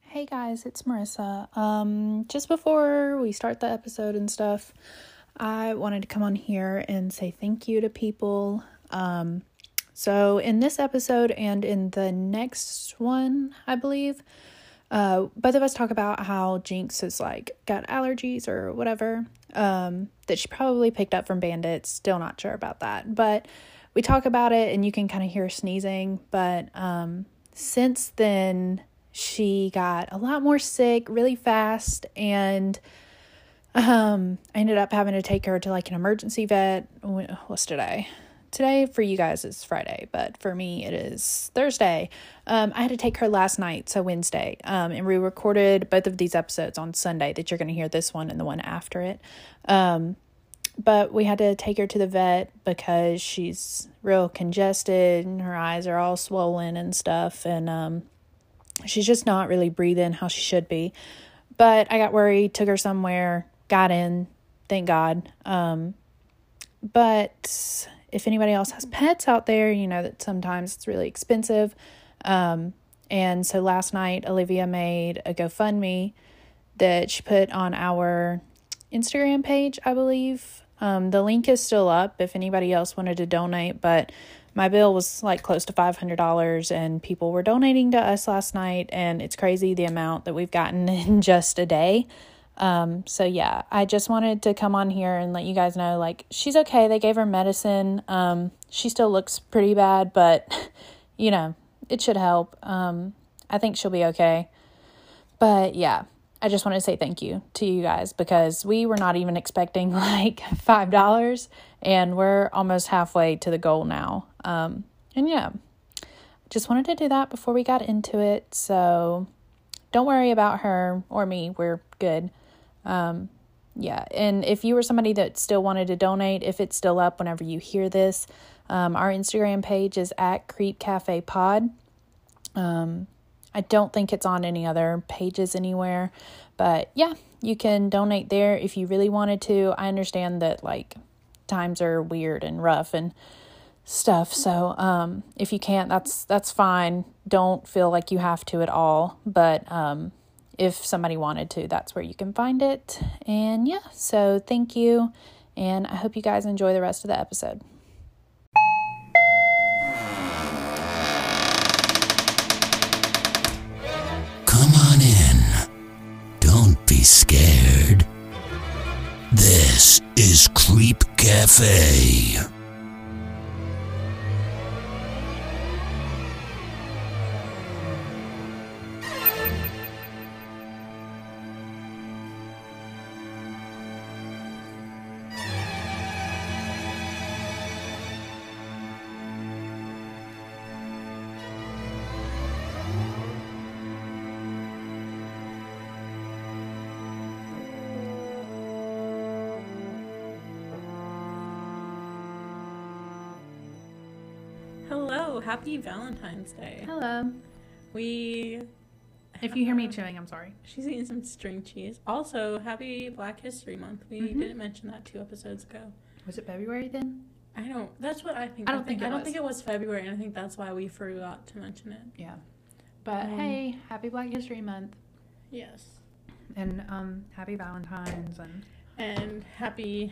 Hey guys, it's Marissa. Just before we start the episode and stuff, I wanted to come on here and say thank you to people. So in this episode and in the next one, I believe, both of us talk about how Jinx has got allergies or whatever, that she probably picked up from bandits. Still not sure about that, but we talk about it and you can kind of hear sneezing. But, since then she got a lot more sick really fast, and I ended up having to take her to an emergency vet. What's today? Today for you guys is Friday, but for me it is Thursday. I had to take her last night, so Wednesday, and we recorded both of these episodes on Sunday that you're going to hear, this one and the one after it. But we had to take her to the vet because she's real congested and her eyes are all swollen and stuff, and she's just not really breathing how she should be. But I got worried, took her somewhere, got in, thank God. But if anybody else has pets out there, you know that sometimes it's really expensive. And so last night, Olivia made a GoFundMe that she put on our Instagram page, I believe. The link is still up if anybody else wanted to donate, but my bill was close to $500 and people were donating to us last night, and it's crazy the amount that we've gotten in just a day. So yeah, I just wanted to come on here and let you guys know, she's okay. They gave her medicine. She still looks pretty bad, but it should help. I think she'll be okay. But yeah, I just want to say thank you to you guys because we were not even expecting $5, and we're almost halfway to the goal now. And yeah, just wanted to do that before we got into it. So don't worry about her or me. We're good. Yeah. And if you were somebody that still wanted to donate, if it's still up whenever you hear this, our Instagram page is @CreepCafePod. I don't think it's on any other pages anywhere, but yeah, you can donate there if you really wanted to. I understand that times are weird and rough and stuff. So, if you can't, that's fine. Don't feel like you have to at all. But, if somebody wanted to, that's where you can find it. And yeah, so thank you. And I hope you guys enjoy the rest of the episode. Be scared. This is Creep Cafe. Hello, happy Valentine's Day. Hello. If you hear me chewing, I'm sorry. She's eating some string cheese. Also, happy Black History Month. We didn't mention that 2 episodes ago. Was it February then? That's what I think. I don't think it was February, and I think that's why we forgot to mention it. Yeah. But hey, happy Black History Month. Yes. And happy Valentine's and happy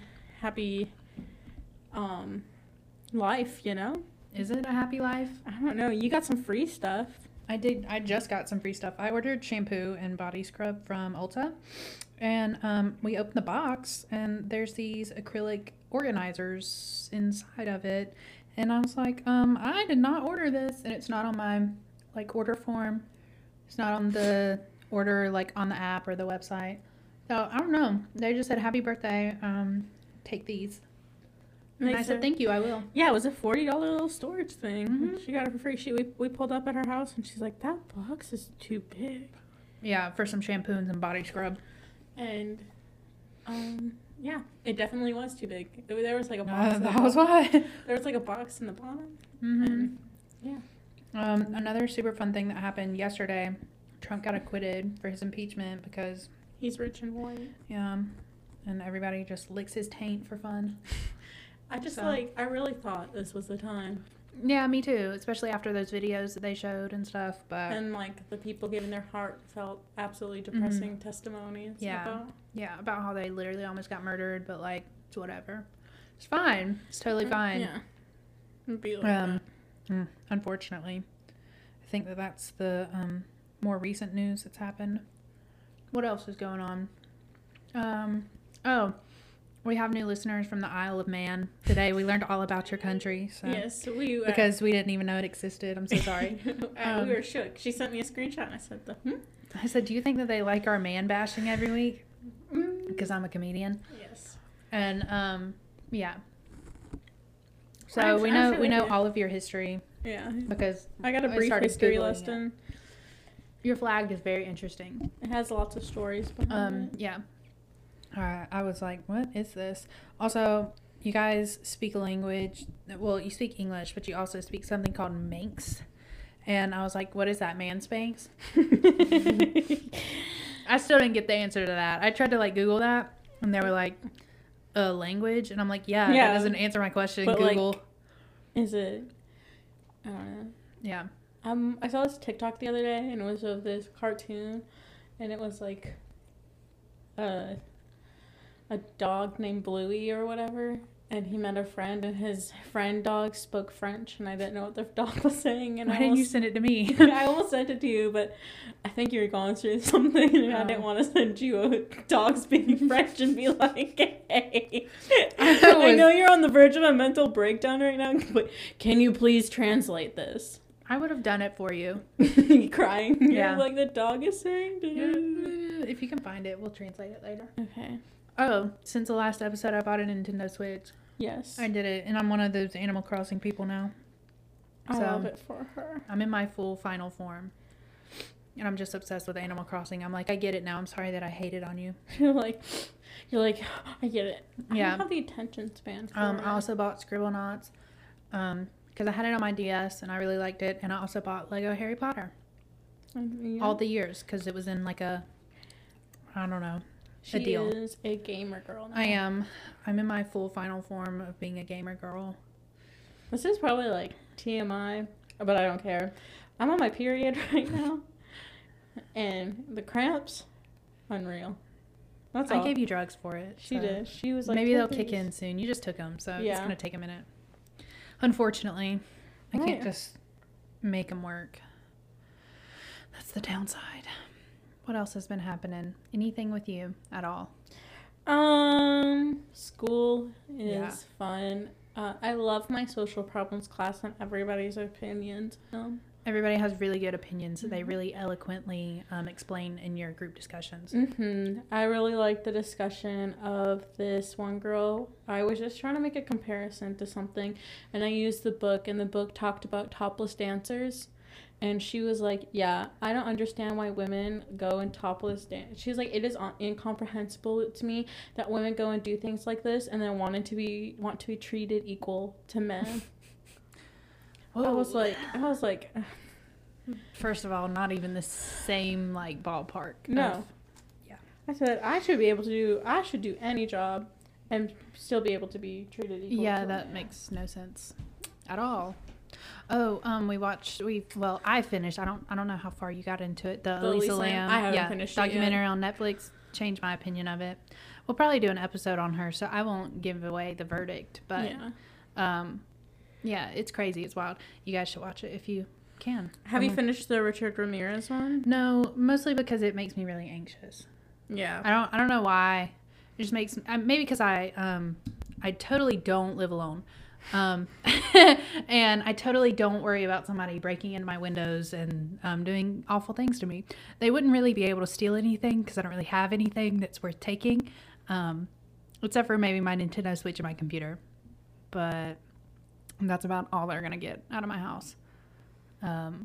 life, Is it a happy life? I don't know. You got some free stuff. I did. I just got some free stuff. I ordered shampoo and body scrub from Ulta, and we opened the box, and there's these acrylic organizers inside of it, and I was like, I did not order this, and it's not on my order form. It's not on the order on the app or the website. So I don't know. They just said happy birthday. Take these. And I said, thank you, I will. Yeah, it was a $40 little storage thing. Mm-hmm. She got it for free. We pulled up at her house, and she's like, that box is too big. Yeah, for some shampoo and some body scrub. And, yeah, it definitely was too big. There was a box. That was why. There was a box in the bottom. Mm-hmm. And, yeah. Another super fun thing that happened yesterday, Trump got acquitted for his impeachment because... he's rich and white. Yeah, and everybody just licks his taint for fun. I really thought this was the time. Yeah, me too. Especially after those videos that they showed and stuff. But And like the people giving their heartfelt, absolutely depressing testimonies. Yeah, about how they literally almost got murdered, but like it's whatever. It's fine. It's totally fine. Yeah. It'd be like that. Unfortunately, I think that's the more recent news that's happened. What else is going on? We have new listeners from the Isle of Man today. We learned all about your country. So. Yes, because we didn't even know it existed. I'm so sorry. We were shook. She sent me a screenshot and I said, I said, do you think that they like our man bashing every week? Because I'm a comedian. Yes. And yeah. So we know all of your history. Yeah. Because I got a brief history lesson. Your flag is very interesting. It has lots of stories behind it. Yeah. I was like, what is this? Also, you guys speak a language. Well, you speak English, but you also speak something called Manx. And I was like, what is that, man Spanx? I still didn't get the answer to that. I tried to like Google that, and they were like, a language? And I'm like, yeah, that doesn't answer my question. But Google. Like, is it? I don't know. Yeah. I saw this TikTok the other day, and it was of this cartoon, and it was like a dog named Bluey or whatever, and he met a friend, and his friend dog spoke French, and I didn't know what the dog was saying. And why didn't you send it to me? I almost sent it to you, but I think you were going through something, and I didn't want to send you a dog speaking French and be like, hey. I know you're on the verge of a mental breakdown right now, but can you please translate this? I would have done it for you. Crying. Yeah. You're like the dog is saying. If you can find it, we'll translate it later. Okay. Oh, since the last episode, I bought a Nintendo Switch. Yes. I did it, and I'm one of those Animal Crossing people now. I love it for her. I'm in my full final form. And I'm just obsessed with Animal Crossing. I'm like, I get it now. I'm sorry that I hated on you. You're like, I get it. Yeah. I don't have the attention span for it. I also bought Scribblenauts. Because I had it on my DS and I really liked it. And I also bought Lego Harry Potter. Yeah. All the years. Because it was in like a, I don't know, she a deal. is a gamer girl now. I am. I'm in my full final form of being a gamer girl. This is probably like TMI, but I don't care. I'm on my period right now. And the cramps, unreal. That's all. I gave you drugs for it. She did. She was like, maybe they'll kick in soon. You just took them, so it's going to take a minute. Unfortunately, I can't just make them work. That's the downside. What else has been happening? Anything with you at all? School is fun. I love my social problems class and everybody's opinions. Everybody has really good opinions that they really eloquently explain in your group discussions. I really like the discussion of this one girl. I was just trying to make a comparison to something, and I used the book, and the book talked about topless dancers. And she was like, yeah, I don't understand why women go and topless dance. She's like, it is incomprehensible to me that women go and do things like this and then want to be treated equal to men. I was like, first of all, not even the same like ballpark. No. I said I should do any job and still be able to be treated equal. Yeah, that makes no sense at all. Oh, I finished. I don't know how far you got into it. The Elisa Lam. I haven't finished documentary on Netflix. Changed my opinion of it. We'll probably do an episode on her, so I won't give away the verdict. But yeah, it's crazy. It's wild. You guys should watch it if you can. Have you finished the Richard Ramirez one? No, mostly because it makes me really anxious. Yeah. I don't know why. It just makes maybe because I totally don't live alone. And I totally don't worry about somebody breaking into my windows and doing awful things to me. They wouldn't really be able to steal anything because I don't really have anything that's worth taking, except for maybe my Nintendo Switch and my computer. But that's about all they're gonna get out of my house.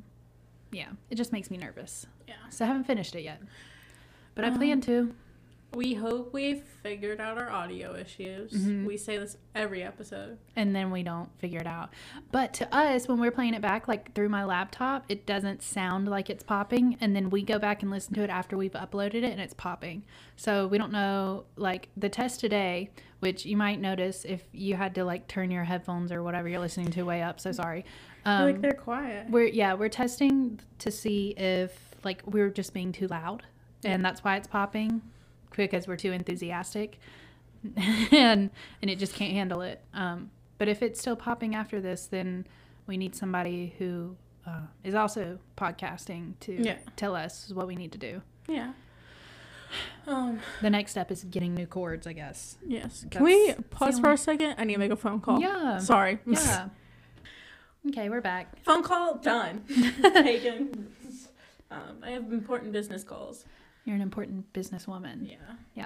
Yeah, it just makes me nervous. Yeah. So I haven't finished it yet, but I plan to. We hope we've figured out our audio issues. We say this every episode. And then we don't figure it out. But to us, when we're playing it back, like through my laptop, it doesn't sound like it's popping. And then we go back and listen to it after we've uploaded it and it's popping. So we don't know, like the test today, which you might notice if you had to like turn your headphones or whatever you're listening to way up. So sorry. Like they're quiet. We're testing to see if like we're just being too loud. And that's why it's popping. Because we're too enthusiastic and it just can't handle it. But if it's still popping after this, then we need somebody who is also podcasting to tell us what we need to do. Yeah. The next step is getting new cords, I guess. Yes. Can we pause for a second? I need to make a phone call. Yeah. Sorry. Yeah. Okay, we're back. Phone call done. Taken. I have important business calls. You're an important businesswoman. Yeah. Yeah.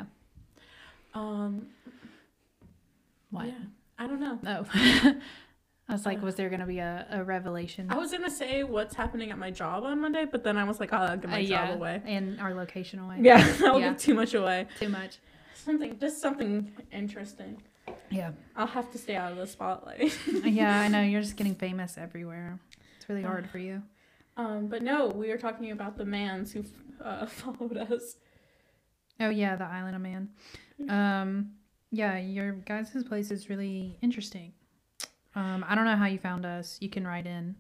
What? Yeah. I don't know. Oh. I was like, was there going to be a revelation? I was going to say what's happening at my job on Monday, but then I was like, I'll give my job away. And our location away. Yeah. I'll give too much away. Too much. Something interesting. Yeah. I'll have to stay out of the spotlight. Yeah, I know. You're just getting famous everywhere. It's really hard for you. But no, we were talking about the mans who followed us. Oh, yeah, the Island of Man. Yeah, your guys' place is really interesting. I don't know how you found us. You can write in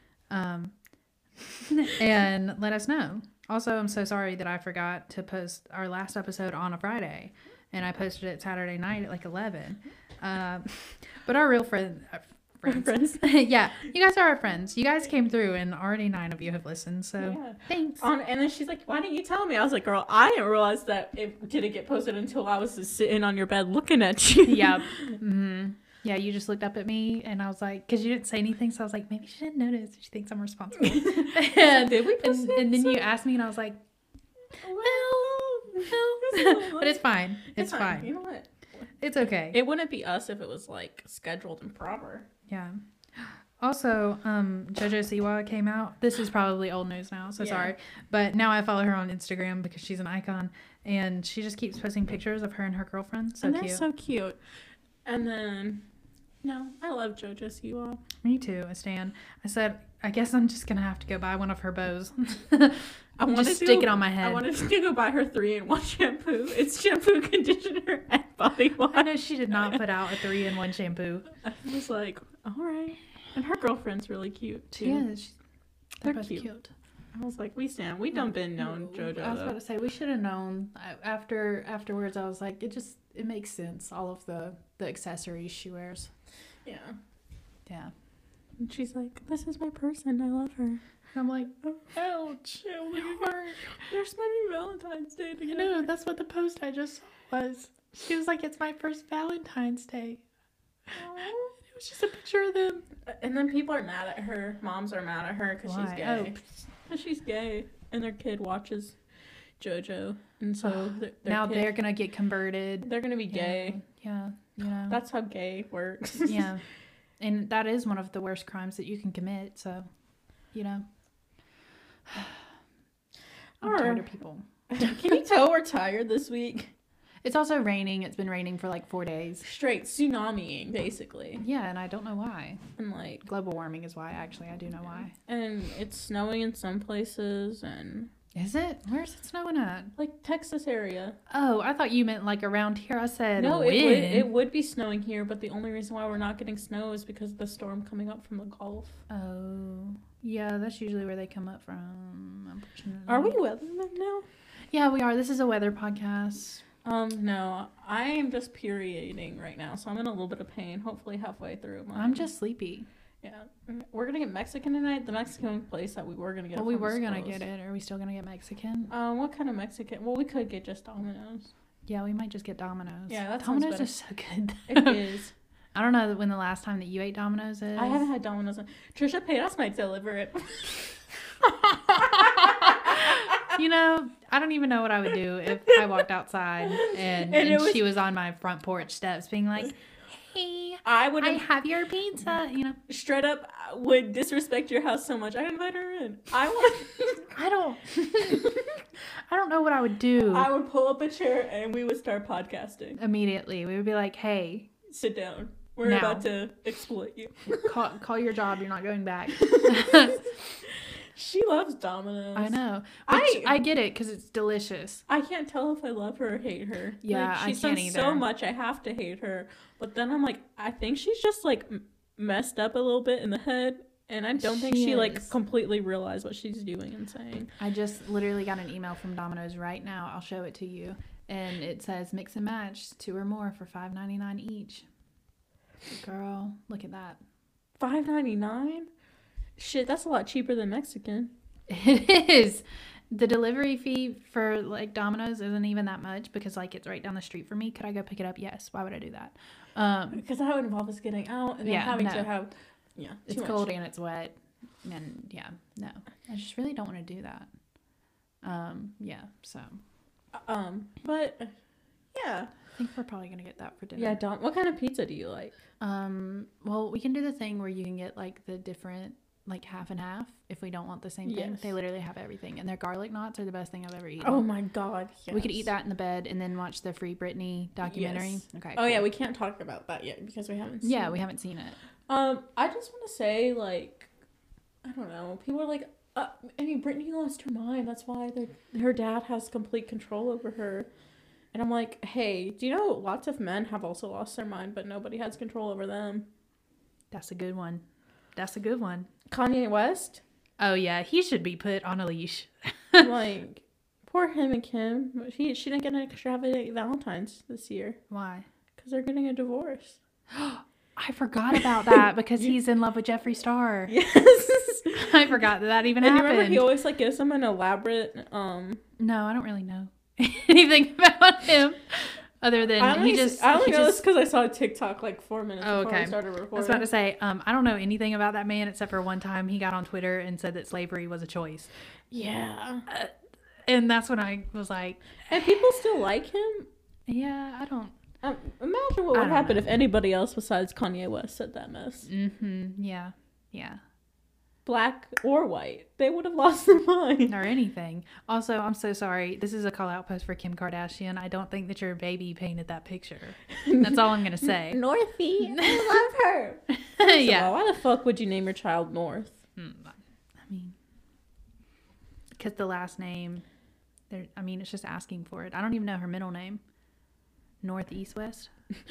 and let us know. Also, I'm so sorry that I forgot to post our last episode on a Friday, and I posted it Saturday night at like 11. But our real friends. Yeah, you guys are our friends. You guys came through, and already 9 of you have listened, so thanks. And then she's like, why didn't you tell me? I was like, girl, I didn't realize that it didn't get posted until I was just sitting on your bed looking at you. Yeah. Mm-hmm. Yeah, you just looked up at me, and I was like, because you didn't say anything, so I was like, maybe she didn't notice. She thinks I'm responsible. And, did we post it? And then you asked me, and I was like, well, but it's fine. It's fine. You know what? It's okay. It wouldn't be us if it was like scheduled and proper. Yeah. Also, JoJo Siwa came out. This is probably old news now, so sorry. But now I follow her on Instagram because she's an icon, and she just keeps posting pictures of her and her girlfriend. So and cute. They're so cute. And then, no, I love JoJo Siwa. Me too, I stan. I said, I guess I'm just gonna have to go buy one of her bows. I wanted just stick it on my head. I wanted to go buy her 3-in-1 shampoo. It's shampoo, conditioner, and body wash. I know she did not put out a 3-in-1 shampoo. I was like, all right. And her girlfriend's really cute too. She is. They're both cute. I was like, we stand. We done been known JoJo. I was about to say we should have known. Afterwards, I was like, it makes sense. All of the accessories she wears. Yeah. Yeah. And she's like, this is my person. I love her. I'm like, ouch. They're spending Valentine's Day together. I know, that's what the post I just saw was. She was like, it's my first Valentine's Day. It was just a picture of them. And then people are mad at her. Moms are mad at her because she's gay. Oh. She's gay. And their kid watches JoJo. And so they're going to get converted. They're going to be gay. Yeah. Yeah. That's how gay works. Yeah. And that is one of the worst crimes that you can commit. So, you know. I'm tired of people. Can you tell we're tired this week? It's also raining. It's been raining for like 4 days. Straight tsunamiing, basically. Yeah, and I don't know why. And like global warming is why. Actually, I do know why. And it's snowing in some places, and is it? Where's it snowing at? Like Texas area. Oh, I thought you meant like around here. I said no. It would be snowing here, but the only reason why we're not getting snow is because of the storm coming up from the Gulf. Oh, yeah, that's usually where they come up from. Unfortunately. Are we weathermen now? Yeah, we are. This is a weather podcast. No, I am just perioding right now, so I'm in a little bit of pain. Hopefully halfway through. I'm just sleepy. Yeah, we're gonna get Mexican tonight. The Mexican place that we were gonna get. Well, we were gonna get it. Are we still gonna get Mexican? What kind of Mexican? Well, we could get just Domino's. Yeah, we might just get Domino's. Yeah, that Domino's is so good. It is. I don't know when the last time that you ate Domino's is. I haven't had Domino's. Trisha Paytas might deliver it. You know, I don't even know what I would do if I walked outside and she was on my front porch steps being like, hey, I have your pizza. You know, straight up would disrespect your house so much. I invite her in. I don't know what I would do. I would pull up a chair and we would start podcasting. Immediately. We would be like, hey. Sit down. We're now. about to exploit you. Call your job. You're not going back. She loves Domino's. I know. I get it because it's delicious. I can't tell if I love her or hate her. Yeah, like, I can't either. so much I have to hate her. But then I'm like, I think she's just like messed up a little bit in the head. And I don't think she like completely realized what she's doing and saying. I just literally got an email from Domino's right now. I'll show it to you. And it says mix and match 2 or more for $5.99 each. Girl, look at that. $5.99? Shit, that's a lot cheaper than Mexican. It is. The delivery fee for like Domino's isn't even that much because like it's right down the street for me. Could I go pick it up? Yes. Why would I do that? Because that would involve us getting out and then having to have... Yeah, it's cold and it's wet, and yeah, no, I just really don't want to do that. Yeah, so. But yeah, I think we're probably gonna get that for dinner. Yeah, what kind of pizza do you like? Well, we can do the thing where you can get like the different, like half and half if we don't want the same thing. They literally have everything, and their garlic knots are the best thing I've ever eaten. Oh my god, yes. We could eat that in the bed and then watch the Free Britney documentary. Yes. Okay. Oh cool. Yeah, we can't talk about that yet because we haven't seen it. We haven't seen it. I just want to say, like, I don't know. People are like, I mean, Brittany lost her mind. That's why her dad has complete control over her. And I'm like, hey, do you know lots of men have also lost their mind, but nobody has control over them? That's a good one. That's a good one. Kanye West? Oh, yeah. He should be put on a leash. Like, poor him and Kim. She didn't get an extravagant Valentine's this year. Why? Because they're getting a divorce. I forgot about that because he's in love with Jeffree Star. Yes. I forgot that even happened. And remember he always like gives him an elaborate No, I don't really know anything about him other than I only know this because I saw a TikTok like 4 minutes before we started recording. I was about to say, I don't know anything about that man except for one time he got on Twitter and said that slavery was a choice. Yeah. And that's when I was like... And people still like him? Yeah, I don't... Imagine what would happen if anybody else besides Kanye West said that mess. Mm-hmm. Yeah. Yeah. Black or white. They would have lost their mind. Or anything. Also, I'm so sorry. This is a call-out post for Kim Kardashian. I don't think that your baby painted that picture. That's all I'm going to say. Northie. I love her. Yeah. Why the fuck would you name your child North? I mean, because the last name, it's just asking for it. I don't even know her middle name. North, East, West?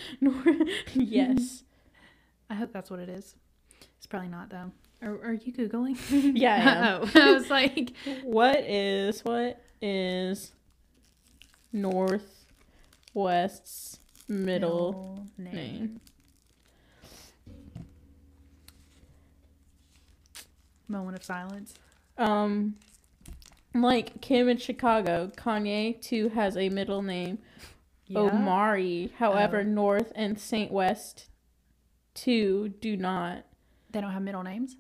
Yes. I hope that's what it is. It's probably not, though. Are you Googling? Yeah, I am. Oh, I was like... What is North West's middle name? Moment of silence. Like Kim in Chicago, Kanye too has a middle name. Yeah. Omari. However, North and Saint West too do not. They don't have middle names?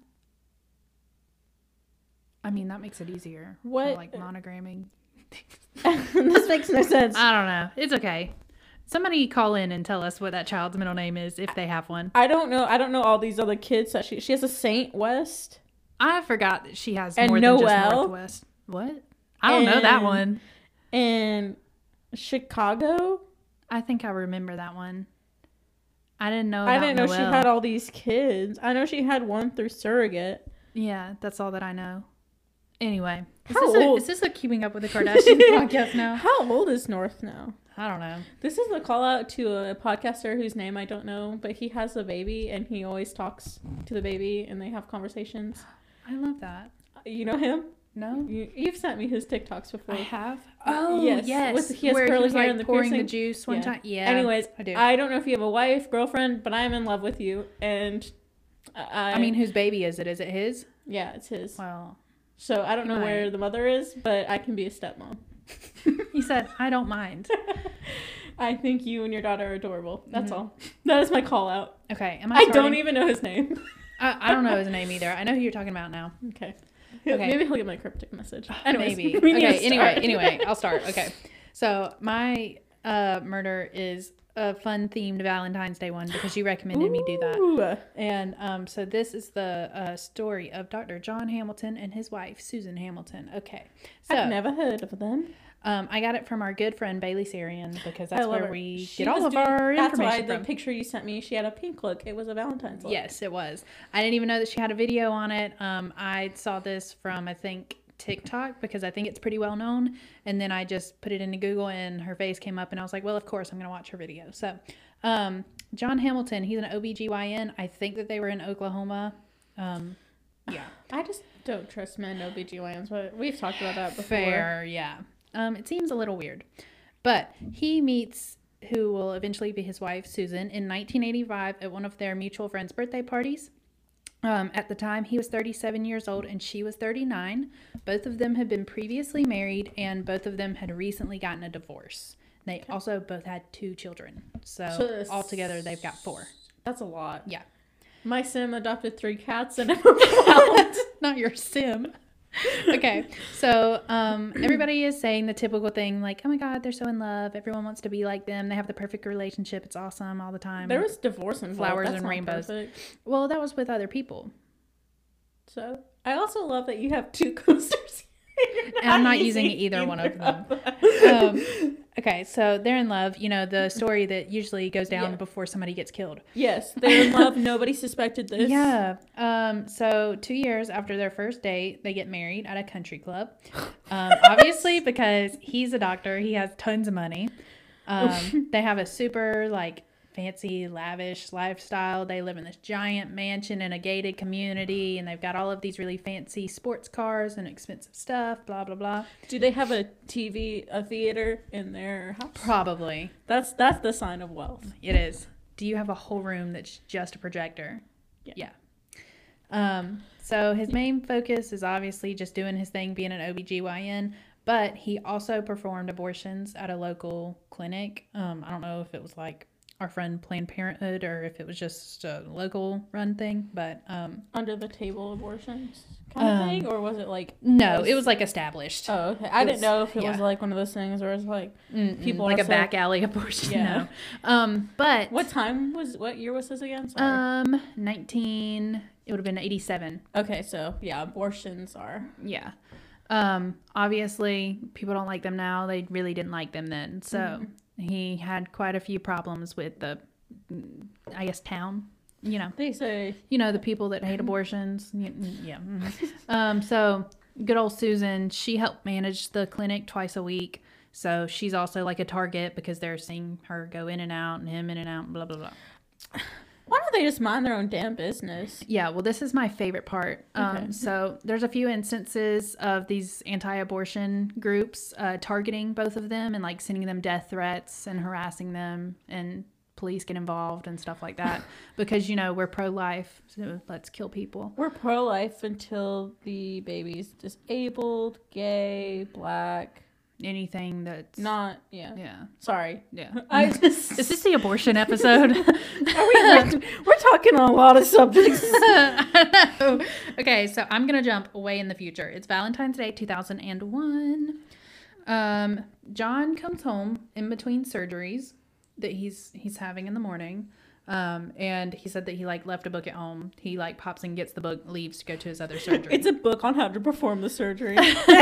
I mean, that makes it easier. What? For, like monogramming. This makes no sense. I don't know. It's okay. Somebody call in and tell us what that child's middle name is if they have one. I don't know. I don't know all these other kids that she has a Saint West. I forgot that she has and more Noel. than just Northwest. What? I don't know that one. And Chicago? I think I remember that one. I didn't know Noel. She had all these kids. I know she had one through surrogate. Yeah, that's all that I know. Anyway, is this a Keeping Up with the Kardashians podcast now? How old is North now? I don't know. This is a call out to a podcaster whose name I don't know, but he has a baby and he always talks to the baby and they have conversations. I love that. You know him? No. You've sent me his TikToks before. I have? Oh, yes. He has curly hair and the pouring piercing. The juice one time. Yeah. Anyways, I do. I don't know if you have a wife, girlfriend, but I am in love with you. And I mean, whose baby is it? Is it his? Yeah, it's his. Well. So I don't know where the mother is, but I can be a stepmom. He said, I don't mind. I think you and your daughter are adorable. That's all. That is my call out. Okay. I don't even know his name. I don't know his name either. I know who you're talking about now. Okay. Maybe he'll get my cryptic message. Anyways, maybe. Okay. Anyway, I'll start. Okay. So my murder is a fun themed Valentine's Day one because you recommended me do that. Ooh. And so this is the story of Dr. John Hamilton and his wife, Susan Hamilton. Okay. So I've never heard of them. I got it from our good friend Bailey Sarian because that's I love where her. we She get all was of doing- our That's information why from. the picture you sent me, she had a pink look. It was a Valentine's look. Yes, it was. I didn't even know that she had a video on it. I saw this from, I think, TikTok because I think it's pretty well known. And then I just put it into Google and her face came up and I was like, well, of course, I'm going to watch her video. So, John Hamilton, he's an OBGYN. I think that they were in Oklahoma. Yeah. I just don't trust men OBGYNs, but we've talked about that before. Fair, yeah. It seems a little weird. But he meets who will eventually be his wife, Susan, in 1985 at one of their mutual friends' birthday parties. At the time, he was 37 years old and she was 39. Both of them had been previously married and both of them had recently gotten a divorce. They also both had 2 children. So altogether, they've got 4. That's a lot. Yeah. My sim adopted 3 cats and I'm Not your sim. Okay, so everybody is saying the typical thing like, oh my god, they're so in love, everyone wants to be like them, they have the perfect relationship, it's awesome all the time. There was divorce involved. Flowers That's and not rainbows. perfect. Well, that was with other people. So I also love that you have 2 coasters. And I'm not using either one of them. Okay, so they're in love. You know, the story that usually goes down before somebody gets killed. Yes, they're in love. Nobody suspected this. Yeah. So 2 years after their first date, they get married at a country club. Obviously, because he's a doctor, he has tons of money. They have a super, like, fancy, lavish lifestyle. They live in this giant mansion in a gated community, and they've got all of these really fancy sports cars and expensive stuff, blah, blah, blah. Do they have a theater in their house? Probably. That's the sign of wealth. It is. Do you have a whole room that's just a projector? Yeah. So his main focus is obviously just doing his thing, being an OBGYN, but he also performed abortions at a local clinic. I don't know if it was like our friend Planned Parenthood or if it was just a local run thing, but under the table abortions kind of thing, or was it like no, it was like established. Oh, okay. I didn't know if it was like one of those things where it's like people like are a back alley abortion. Yeah. No. But what year was this again? Sorry. 19. It would have been 87. Okay, so yeah, abortions are Yeah. Obviously, people don't like them now. They really didn't like them then. So he had quite a few problems with the, I guess, town. You know, they say the people that hate abortions. Yeah. So good old Susan, she helped manage the clinic twice a week. So she's also like a target because they're seeing her go in and out and him in and out and blah, blah, blah. why don't they just mind their own damn business? Yeah, well, this is my favorite part. So there's a few instances of these anti-abortion groups targeting both of them and like sending them death threats and harassing them, and police get involved and stuff like that because, we're pro-life, so let's kill people. We're pro-life until the baby's disabled, gay, black. Anything that's not, yeah. Sorry. Yeah. Is this the abortion episode? We're talking on a lot of subjects. Okay, so I'm gonna jump way in the future. It's Valentine's Day 2001. John comes home in between surgeries that he's having in the morning. And he said that he left a book at home. He pops and gets the book, leaves to go to his other surgery. It's a book on how to perform the surgery.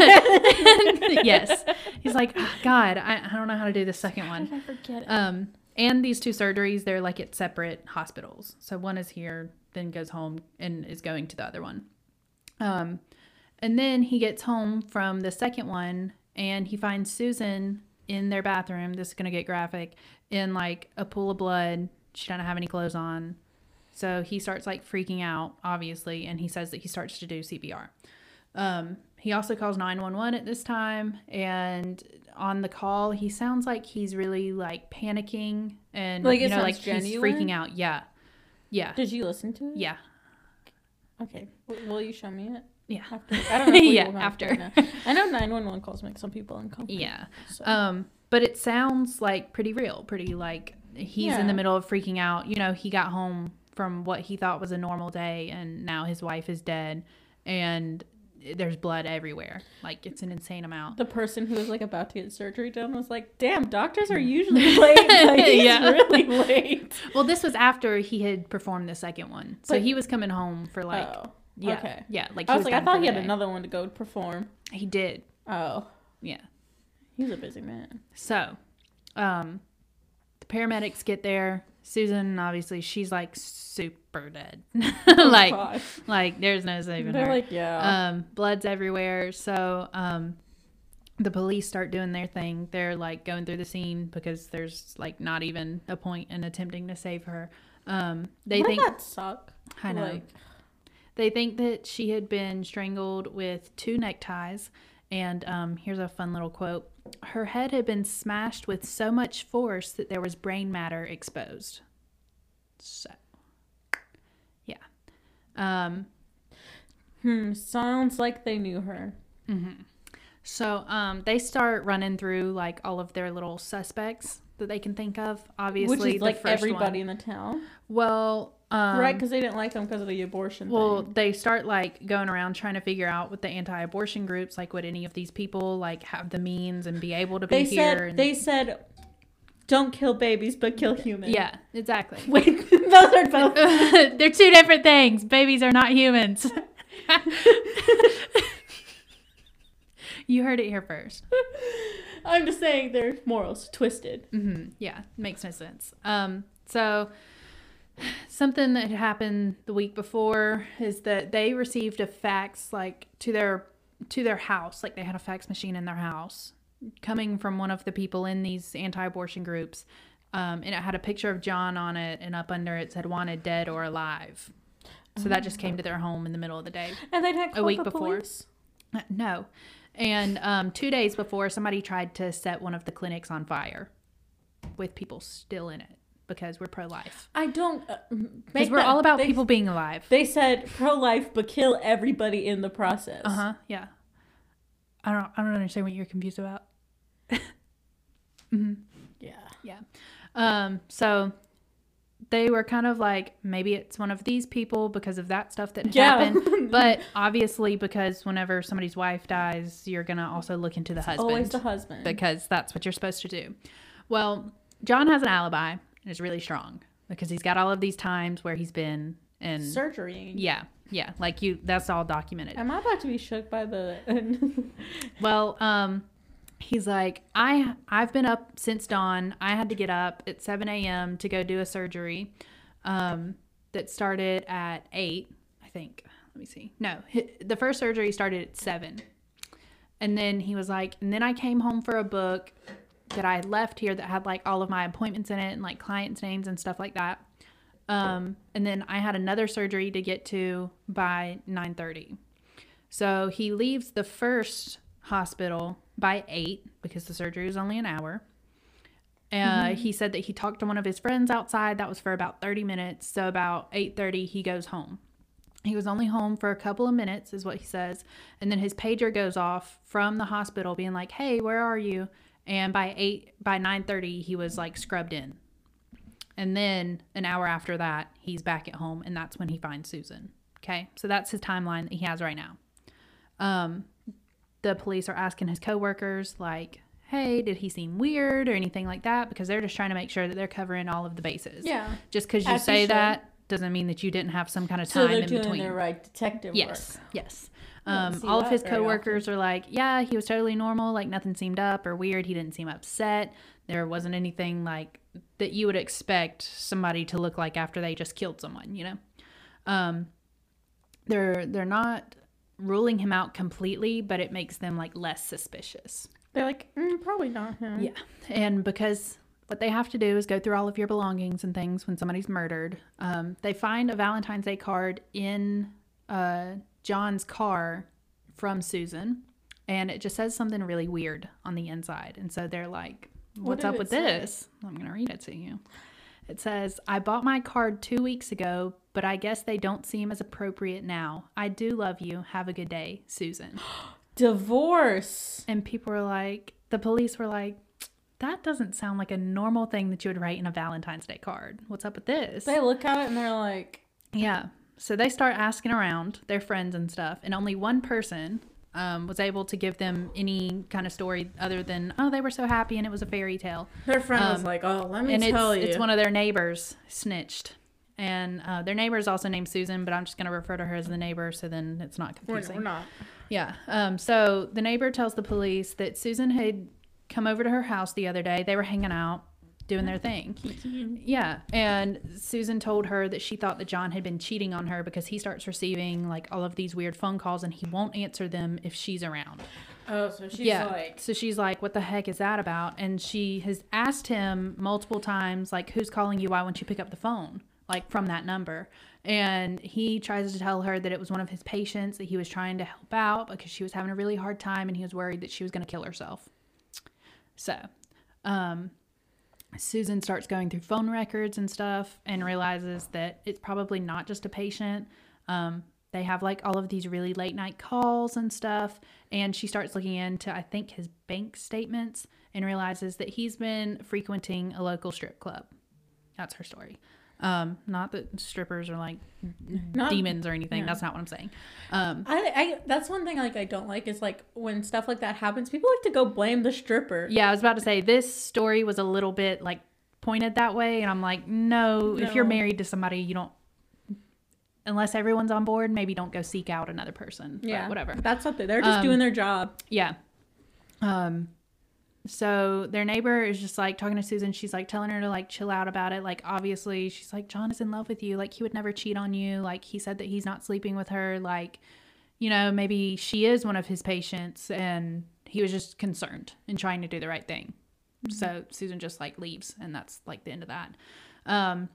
Yes. He's like, oh, God, I don't know how to do the second one. I forget it. And these 2 surgeries, they're at separate hospitals. So one is here, then goes home and is going to the other one. And then he gets home from the second one and he finds Susan in their bathroom. This is going to get graphic, in a pool of blood. She doesn't have any clothes on. So he starts freaking out, obviously, and he says that he starts to do CPR. He also calls 911 at this time, and on the call, he sounds like he's really panicking and he's freaking out. Yeah. Yeah. Did you listen to it? Yeah. Okay. Will you show me it? Yeah. After. I don't know. If after. I know 911 calls make some people uncomfortable. Yeah. So. But it sounds pretty real, pretty he's in the middle of freaking out. He got home from what he thought was a normal day and now his wife is dead and there's blood everywhere. Like, it's an insane amount. The person who was like about to get surgery done was like, damn, doctors are usually late. Like, he's really late. Well, this was after he had performed the second one. So But- he was coming home for like, yeah. okay. Yeah. Like, I was like, I done thought for he the had day. another one to go perform. He did. Oh, Yeah. he's a busy man. So, the paramedics get there. Susan, obviously, she's like super dead. like, God. like there's no saving They're her. like, yeah. Blood's everywhere. So, the police start doing their thing. They're like going through the scene because there's like not even a point in attempting to save her. They think that suck. I know. Like, They think that she had been strangled with 2 neckties. And here's a fun little quote. Her head had been smashed with so much force that there was brain matter exposed. So, yeah. sounds like they knew her. So they start running through like all of their little suspects that they can think of. Obviously, Which is the like first everybody one. in the town. Well, Right, because they didn't like them because of the abortion well, thing. they start like going around trying to figure out with the anti-abortion groups, like would any of these people like have the means and be able to be here? They said, don't kill babies, but kill humans. Yeah, exactly. Wait, those are both. They're 2 different things. Babies are not humans. You heard it here first. I'm just saying their morals twisted. Yeah, makes no sense. So something that had happened the week before is that they received a fax like to their house, like they had a fax machine in their house coming from one of the people in these anti-abortion groups. And it had a picture of John on it, and up under it said wanted dead or alive. So that just came to their home in the middle of the day. And they didn't call A week the before. police? No. And 2 days before, somebody tried to set one of the clinics on fire with people still in it because we're pro-life. I don't. Because we're all about people being alive. They said pro-life, but kill everybody in the process. Yeah. I don't understand what you're confused about. Yeah. Yeah. So they were kind of like, maybe it's one of these people because of that stuff that happened. But obviously, because whenever somebody's wife dies, you're going to also look into the husband. Always the husband. Because that's what you're supposed to do. Well, John has an alibi and is really strong because he's got all of these times where he's been in surgery. Yeah. Like that's all documented. Am I about to be shook by the? Well, he's like, I've been up since dawn. I had to get up at 7 a.m. to go do a surgery that started at 8, I think. Let me see. No, the first surgery started at 7. And then he was like, and then I came home for a book that I had left here that had like all of my appointments in it and like clients' names and stuff like that. And then I had another surgery to get to by 9:30. So he leaves the first hospital by 8 because the surgery was only an hour. He said that he talked to one of his friends outside. That was for about 30 minutes. So about 8:30, he goes home. He was only home for a couple of minutes is what he says. And then his pager goes off from the hospital being like, hey, where are you? And by 9:30, he was like scrubbed in. And then an hour after that, he's back at home. And that's when he finds Susan. Okay. So that's his timeline that he has right now. The police are asking his coworkers like, hey, did he seem weird or anything like that? Because they're just trying to make sure that they're covering all of the bases. Yeah. Just because you As say you should. that doesn't mean that you didn't have some kind of So time they're in doing between. their right detective Yes. work. Yes. don't see All of that his very coworkers are like, yeah, he was totally normal. Like nothing seemed up or weird. He didn't seem upset. There wasn't anything like that you would expect somebody to look like after they just killed someone, you know? They're not ruling him out completely, but it makes them like less suspicious. They're like, probably not him. Yeah. And because what they have to do is go through all of your belongings and things when somebody's murdered. They find a Valentine's Day card in John's car from Susan, and it just says something really weird on the inside. And so they're like, what's did up it with say? this? I'm going to read it to you. It says, I bought my card 2 weeks ago, but I guess they don't seem as appropriate now. I do love you. Have a good day, Susan. Divorce. And people were like, the police were like, that doesn't sound like a normal thing that you would write in a Valentine's Day card. What's up with this? They look at it and they're like, Yeah. So they start asking around their friends and stuff, and only one person was able to give them any kind of story other than, oh, they were so happy and it was a fairy tale. Their friend was like, oh, let me tell you. It's one of their neighbors snitched. And their neighbor is also named Susan, but I'm just going to refer to her as the neighbor, so then it's not confusing. We're not. Yeah. So the neighbor tells the police that Susan had come over to her house the other day. They were hanging out, doing their thing. Yeah. And Susan told her that she thought that John had been cheating on her because he starts receiving like all of these weird phone calls and he won't answer them if she's around. Oh, so she's like, what the heck is that about? And she has asked him multiple times, like, who's calling you? Why won't you pick up the phone? Like, from that number. And he tries to tell her that it was one of his patients that he was trying to help out because she was having a really hard time and he was worried that she was going to kill herself. So, Susan starts going through phone records and stuff and realizes that it's probably not just a patient. They have like all of these really late night calls and stuff. And she starts looking into, I think, his bank statements and realizes that he's been frequenting a local strip club. That's her story. Not that strippers are like demons or anything. Yeah. That's not what I'm saying. I that's one thing like I don't like is like when stuff like that happens, people like to go blame the stripper. Yeah, I was about to say this story was a little bit like pointed that way, and I'm like, no. If you're married to somebody, you don't, unless everyone's on board, maybe don't go seek out another person. Yeah, but whatever. That's something. They're just doing their job. Yeah. So their neighbor is just like talking to Susan. She's like telling her to like chill out about it. Like, obviously she's like, John is in love with you. Like, he would never cheat on you. Like, he said that he's not sleeping with her. Like, you know, maybe she is one of his patients and he was just concerned and trying to do the right thing. Mm-hmm. So Susan just like leaves and that's like the end of that.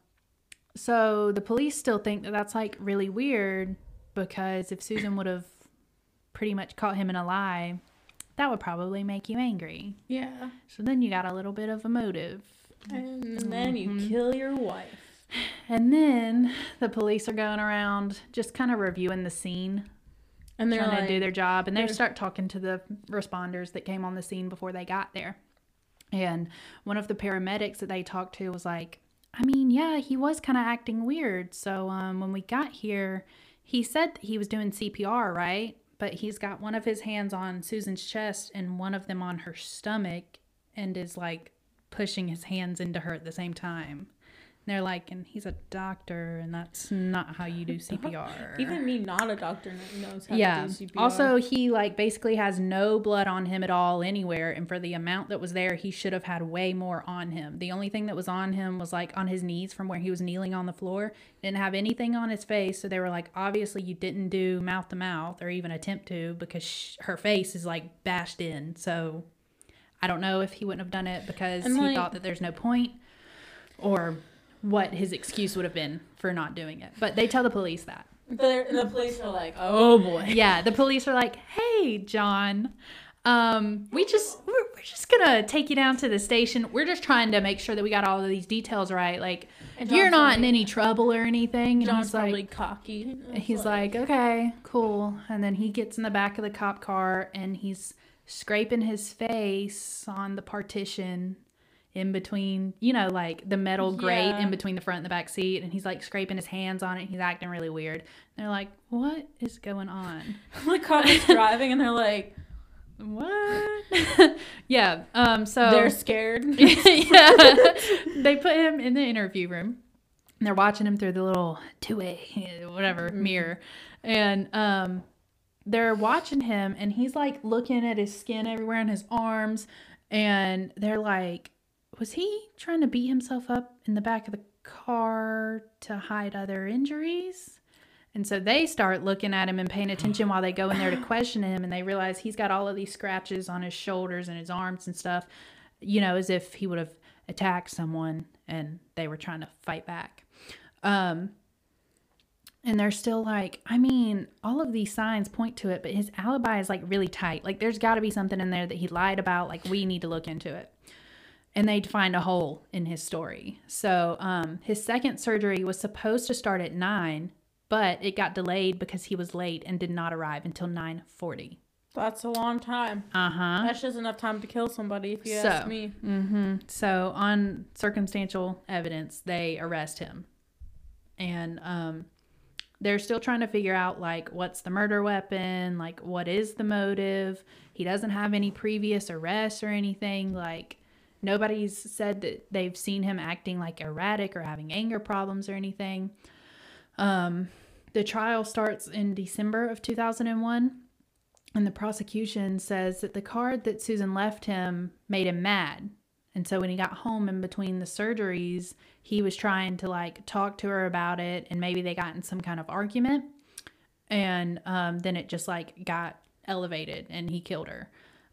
So the police still think that that's like really weird because if Susan would have pretty much caught him in a lie, that would probably make you angry. Yeah. So then you got a little bit of a motive. And then you kill your wife. And then the police are going around just kind of reviewing the scene. And they're trying to do their job. And they start talking to the responders that came on the scene before they got there. And one of the paramedics that they talked to was like, I mean, yeah, he was kind of acting weird. So when we got here, he said that he was doing CPR, right? But he's got one of his hands on Susan's chest and one of them on her stomach and is like pushing his hands into her at the same time. And they're like, and he's a doctor and that's not how you do CPR. Even me, not a doctor, knows how to do CPR. Also, he like basically has no blood on him at all anywhere. And for the amount that was there, he should have had way more on him. The only thing that was on him was like on his knees from where he was kneeling on the floor. Didn't have anything on his face. So they were like, obviously you didn't do mouth to mouth or even attempt to because her face is like bashed in. So I don't know if he wouldn't have done it because he thought that there's no point or what his excuse would have been for not doing it. But they tell the police that. The police are like, oh boy. Yeah, the police are like, hey, John, we're just gonna take you down to the station. We're just trying to make sure that we got all of these details right. Like, you're not in any trouble or anything. And John's probably cocky. He's like, okay, cool. And then he gets in the back of the cop car and he's scraping his face on the partition in between, you know, like the metal grate in between the front and the back seat. And he's like scraping his hands on it. He's acting really weird. And they're like, what is going on? The cop is driving and they're like, what? Yeah. So they're scared. Yeah. They put him in the interview room and they're watching him through the little two-way, whatever, mirror. And, they're watching him and he's like looking at his skin everywhere in his arms. And they're like, was he trying to beat himself up in the back of the car to hide other injuries? And so they start looking at him and paying attention while they go in there to question him. And they realize he's got all of these scratches on his shoulders and his arms and stuff, you know, as if he would have attacked someone and they were trying to fight back. And they're still like, I mean, all of these signs point to it, but his alibi is like really tight. Like there's got to be something in there that he lied about. Like we need to look into it. And they'd find a hole in his story. So his second surgery was supposed to start at 9, but it got delayed because he was late and did not arrive until 9:40. That's a long time. Uh-huh. That's just enough time to kill somebody, if you ask me. Mm-hmm. So on circumstantial evidence, they arrest him. And they're still trying to figure out, like, what's the murder weapon? Like, what is the motive? He doesn't have any previous arrests or anything. Like, nobody's said that they've seen him acting, like, erratic or having anger problems or anything. The trial starts in December of 2001. And the prosecution says that the card that Susan left him made him mad. And so when he got home in between the surgeries, he was trying to, like, talk to her about it. And maybe they got in some kind of argument. And then it just, like, got elevated and he killed her.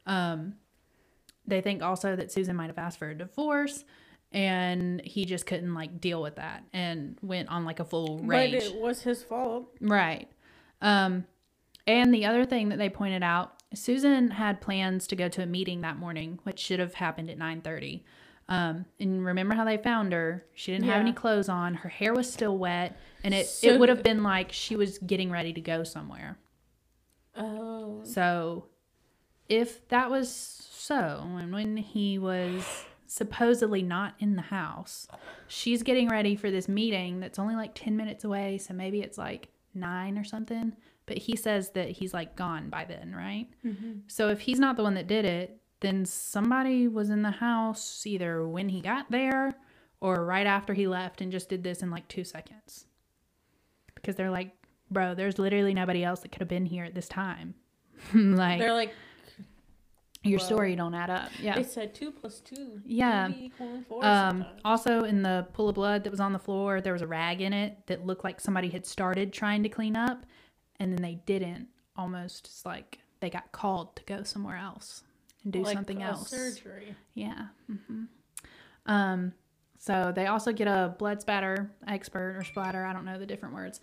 They think also that Susan might have asked for a divorce. And he just couldn't, like, deal with that and went on, like, a full rage. But it was his fault. Right. And the other thing that they pointed out, Susan had plans to go to a meeting that morning, which should have happened at 9:30. And remember how they found her? She didn't have any clothes on. Her hair was still wet. And it would have been like she was getting ready to go somewhere. Oh. So if that was so, and when he was supposedly not in the house, she's getting ready for this meeting that's only like 10 minutes away. So maybe it's like 9 or something. But he says that he's, like, gone by then, right? Mm-hmm. So if he's not the one that did it, then somebody was in the house either when he got there or right after he left and just did this in, like, 2 seconds. Because they're like, bro, there's literally nobody else that could have been here at this time. Like, they're like, your story don't add up. Yeah. They said 2 + 2. Yeah. = 4 Also, in the pool of blood that was on the floor, there was a rag in it that looked like somebody had started trying to clean up. And then they didn't. Almost, it's like they got called to go somewhere else and do something else. Surgery. Yeah. Mm-hmm. So they also get a blood spatter expert or splatter. I don't know the different words.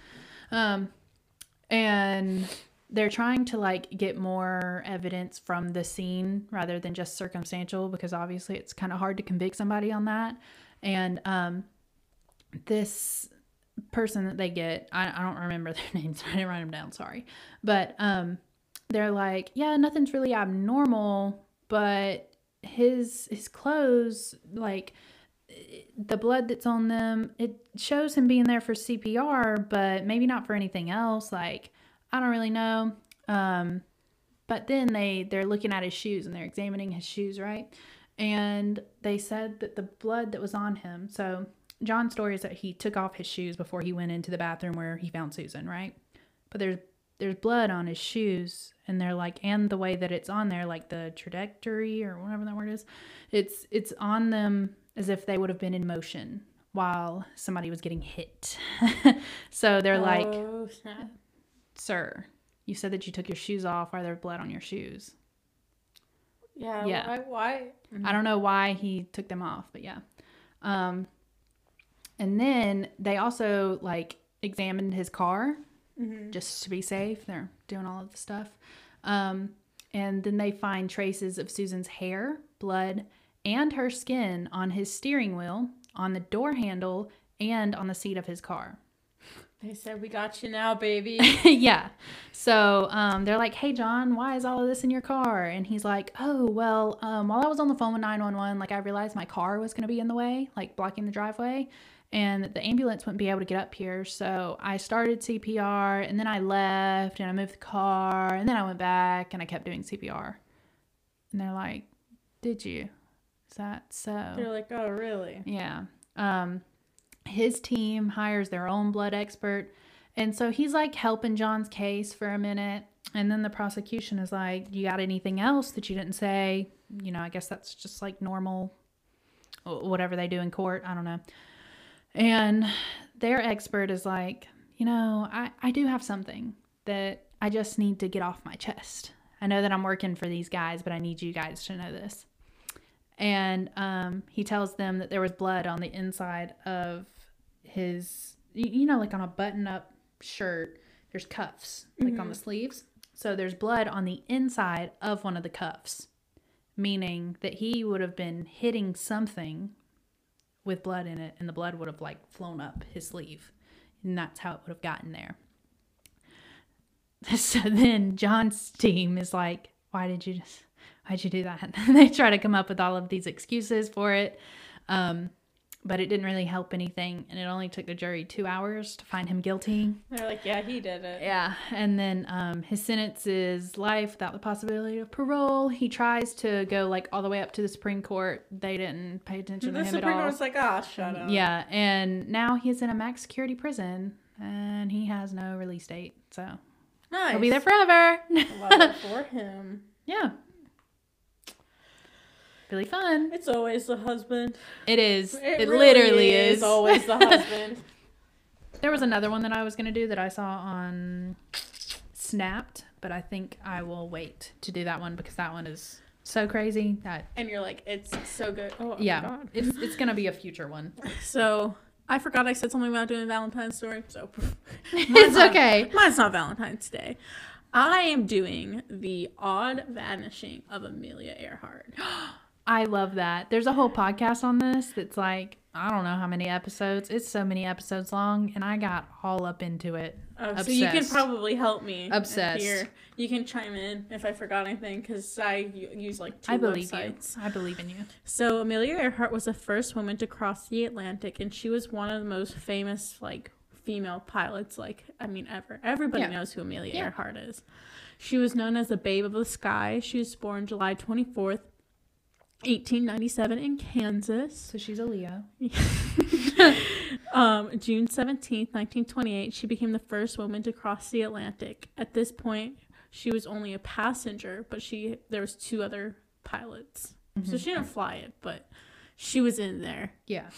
And they're trying to, like, get more evidence from the scene rather than just circumstantial, because obviously it's kind of hard to convict somebody on that. And this person that they get, I don't remember their names. I didn't write them down, sorry. But they're like, yeah, nothing's really abnormal, but his clothes, like, the blood that's on them, it shows him being there for CPR, but maybe not for anything else. Like, I don't really know. But then they're looking at his shoes and they're examining his shoes, right? And they said that the blood that was on him, so John's story is that he took off his shoes before he went into the bathroom where he found Susan, right? But there's blood on his shoes, and they're like, and the way that it's on there, like the trajectory or whatever that word is, it's on them as if they would have been in motion while somebody was getting hit. So they're like, snap. Sir, you said that you took your shoes off. Why there's blood on your shoes? Yeah. Why? I don't know why he took them off, but yeah. And then they also, like, examined his car just to be safe. They're doing all of the stuff. And then they find traces of Susan's hair, blood, and her skin on his steering wheel, on the door handle, and on the seat of his car. They said, we got you now, baby. Yeah. So they're like, hey, John, why is all of this in your car? And he's like, oh, well, while I was on the phone with 911, like, I realized my car was going to be in the way, like, blocking the driveway. And the ambulance wouldn't be able to get up here. So I started CPR, and then I left, and I moved the car, and then I went back, and I kept doing CPR. And they're like, did you? Is that so? They're like, oh, really? Yeah. His team hires their own blood expert. And so he's, like, helping John's case for a minute. And then the prosecution is like, you got anything else that you didn't say? You know, I guess that's just, like, normal, whatever they do in court. I don't know. And their expert is like, you know, I do have something that I just need to get off my chest. I know that I'm working for these guys, but I need you guys to know this. And he tells them that there was blood on the inside of his, you know, like on a button-up shirt, there's cuffs, like on the sleeves. So there's blood on the inside of one of the cuffs, meaning that he would have been hitting something with blood in it, and the blood would have, like, flown up his sleeve. And that's how it would have gotten there. So then John's team is like, why'd you do that? And they try to come up with all of these excuses for it. but it didn't really help anything. And it only took the jury 2 hours to find him guilty. They're like, yeah, he did it. Yeah. And then his sentence is life without the possibility of parole. He tries to go like all the way up to the Supreme Court. They didn't pay attention to him Supreme at all. Court's like, shut up. Yeah. And now he's in a max security prison and he has no release date. So nice. he'll be there forever. Love it for him. Yeah. Really fun. It's always the husband. It is. It really literally is. always the husband. There was another one that I was going to do that I saw on Snapped, but I think I will wait to do that one because that one is so crazy that... And you're like, it's so good. Oh, yeah. my God. It's going to be a future one. So, I forgot I said something about doing a Valentine's story, so... It's okay. Mine's not Valentine's Day. I am doing the odd vanishing of Amelia Earhart. I love that. There's a whole podcast on this that's like, I don't know how many episodes. It's so many episodes long, and I got all up into it. So you can probably help me. Obsessed. Here. You can chime in if I forgot anything, because I use like 2 I believe websites. you. I believe in you. So Amelia Earhart was the first woman to cross the Atlantic, and she was one of the most famous, like, female pilots, ever. Everybody knows who Amelia Earhart is. She was known as the Babe of the Sky. She was born July 24th, 1897 in Kansas. So she's a Leo. June 17th, 1928, she became the first woman to cross the Atlantic. At this point, she was only a passenger, but there was 2 other pilots. Mm-hmm. So she didn't fly it, but she was in there. Yeah.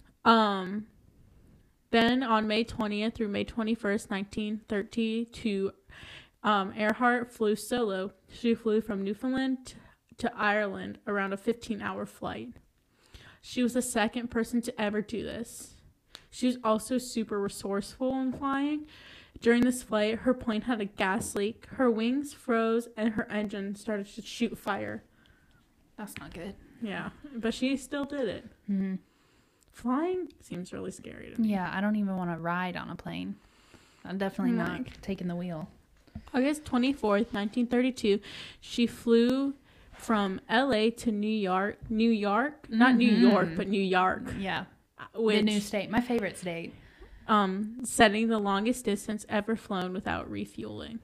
Then on May 20th through May 21st, 1932, Earhart flew solo. She flew from Newfoundland to Ireland around a 15-hour flight. She was the second person to ever do this. She was also super resourceful in flying. During this flight, her plane had a gas leak, her wings froze, and her engine started to shoot fire. That's not good. Yeah, but she still did it. Mm-hmm. Flying seems really scary to me. Yeah, I don't even want to ride on a plane. I'm definitely not taking the wheel. August 24th, 1932, she flew from LA to New York. Not New York, but New York. Yeah. The new state. My favorite state. Setting the longest distance ever flown without refueling.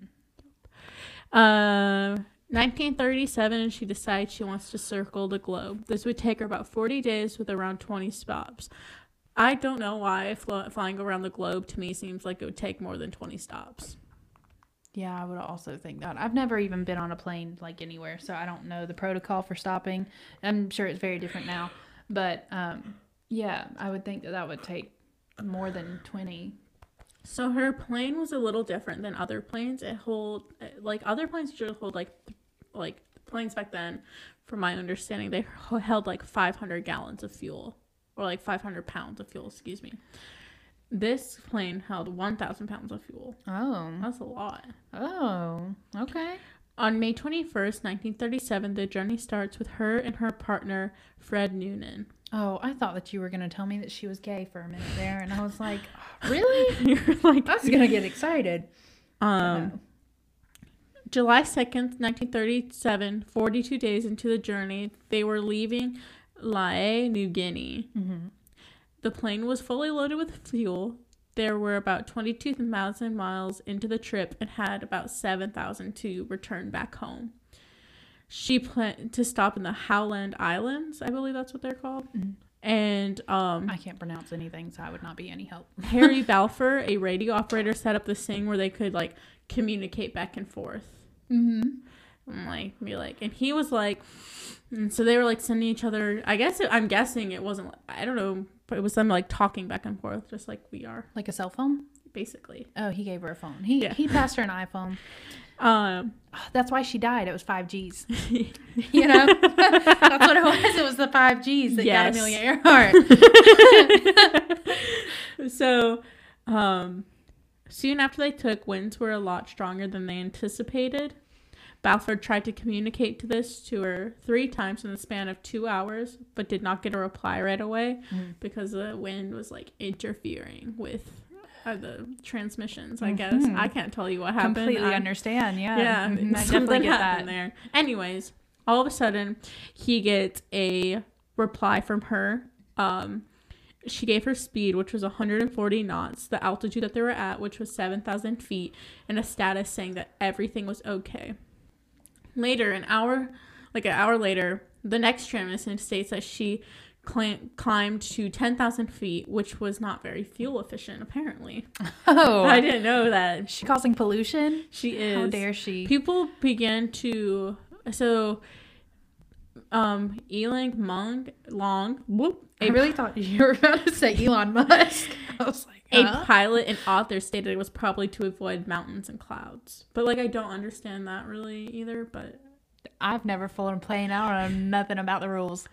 1937, she decides she wants to circle the globe. This would take her about 40 days with around 20 stops. I don't know why flying around the globe to me seems like it would take more than 20 stops. Yeah, I would also think that. I've never even been on a plane like anywhere, so I don't know the protocol for stopping. I'm sure it's very different now. But yeah, I would think that would take more than 20. So her plane was a little different than other planes. Other planes usually hold like planes back then, from my understanding, they held like 500 gallons of fuel, or like 500 pounds of fuel, excuse me. This plane held 1,000 pounds of fuel. Oh. That's a lot. Oh, okay. On May 21st, 1937, the journey starts with her and her partner, Fred Noonan. Oh, I thought that you were going to tell me that she was gay for a minute there, and I was like, really? You're like, I was going to get excited. July 2nd, 1937, 42 days into the journey, they were leaving Lae, New Guinea. Mm-hmm. The plane was fully loaded with fuel. There were about 22,000 miles into the trip and had about 7,000 to return back home. She planned to stop in the Howland Islands, I believe that's what they're called. Mm-hmm. And I can't pronounce anything, so I would not be any help. Harry Balfour, a radio operator, set up this thing where they could like communicate back and forth. Mm-hmm. And he was like, and so they were like sending each other. I'm guessing it wasn't. I don't know, but it was them like talking back and forth, just like we are. Like a cell phone, basically. Oh, he gave her a phone. He passed her an iPhone. That's why she died. It was 5Gs. You know, that's what it was. It was the 5Gs that got Amelia Earhart. So, soon after they took, winds were a lot stronger than they anticipated. Balfour tried to communicate to her 3 times in the span of 2 hours, but did not get a reply right away because the wind was like interfering with the transmissions. I guess I can't tell you what happened. Completely understand. Yeah, I definitely get that there. Anyways, all of a sudden, he gets a reply from her She gave her speed, which was 140 knots, the altitude that they were at, which was 7,000 feet, and a status saying that everything was okay. Later, an hour later, the next transmission states that she climbed to 10,000 feet, which was not very fuel efficient, apparently. Oh. I didn't know that. Is she causing pollution? She is. How dare she? People began to... So, Long... Whoop. I really thought you were about to say Elon Musk. I was like, A pilot and author stated it was probably to avoid mountains and clouds. But, like, I don't understand that really either, but... I've never flown a plane. I don't know nothing about the rules.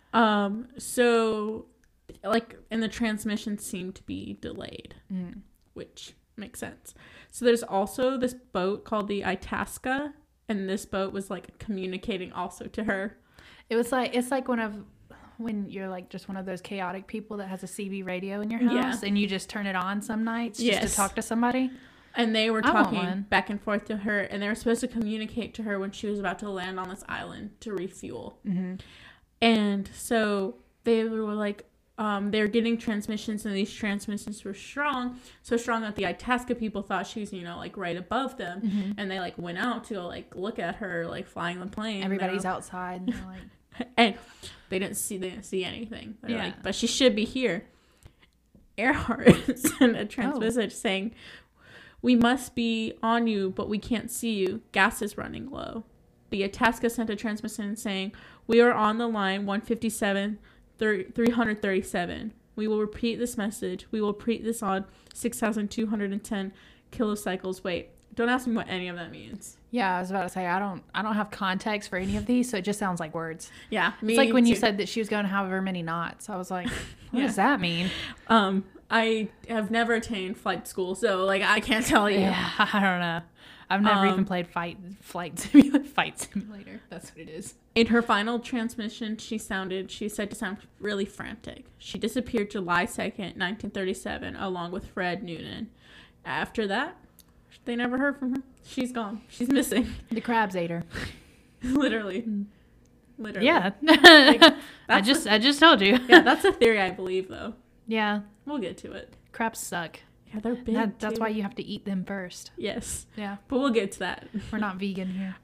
So, like, and the transmission seemed to be delayed, which makes sense. So there's also this boat called the Itasca, and this boat was, like, communicating also to her. It's like when you're like just one of those chaotic people that has a CB radio in your house and you just turn it on some nights just to talk to somebody. And they were talking back and forth to her, and they were supposed to communicate to her when she was about to land on this island to refuel. Mm-hmm. And so they were like, they were getting transmissions, and these transmissions were so strong that the Itasca people thought she was, like right above them. Mm-hmm. And they like went out to like look at her like flying the plane. Everybody's outside. And they're like... and they didn't see anything. They're like, but she should be here. Earhart sent a message saying, "We must be on you, but we can't see you. Gas is running low." The Itasca sent a transmission saying, "We are on the line 157 337. We will repeat this message. We will repeat this on 6,210 kilocycles." Wait, don't ask me what any of that means. Yeah, I was about to say I don't have context for any of these, so it just sounds like words. Yeah, it's like when you said that she was going however many knots. I was like, what does that mean? I have never attained flight school, so like I can't tell you. Yeah, I don't know. I've never even played Flight Simulator. That's what it is. In her final transmission, she said to sound really frantic. She disappeared July 2nd, 1937, along with Fred Noonan. After that, they never heard from her. She's gone. She's missing. The crabs ate her. Literally. Yeah. Like, I just told you. Yeah, that's a theory I believe, though. Yeah. We'll get to it. Crabs suck. Yeah, they're big. That's why you have to eat them first. Yes. Yeah. But we'll get to that. We're not vegan here.